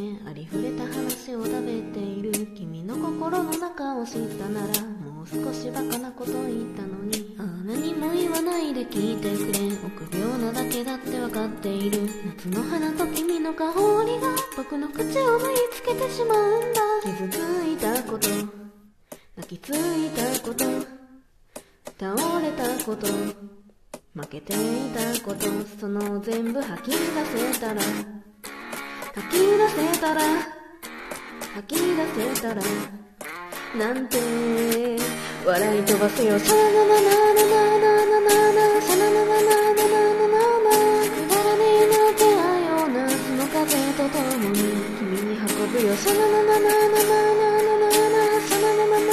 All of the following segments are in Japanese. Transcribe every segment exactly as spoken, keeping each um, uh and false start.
ねありふれた話を食べている君の心の中を知ったならもう少しバカなこと言ったのにああ何も言わないで聞いてくれ臆病なだけだってわかっている夏の花と君の香りが僕の口を縫い付けてしまうんだ傷ついたこと泣きついたこと倒れたこと負けていたことその全部吐き出せたら吐き出せたら吐き出せたらなんて笑い飛ばすよシャラナナナナナナナナシャラナナナナナナナくだらねえな手合ようなその風とともに君に運ぶよシャラナナナナナナナナシャラナナナナナナ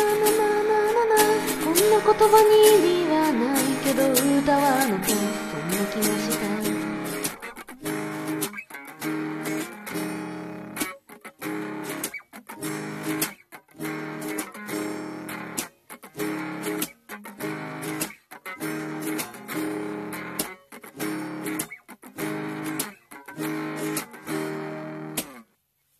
ナこんな言葉に意味はないけど歌わなきゃそんな気がした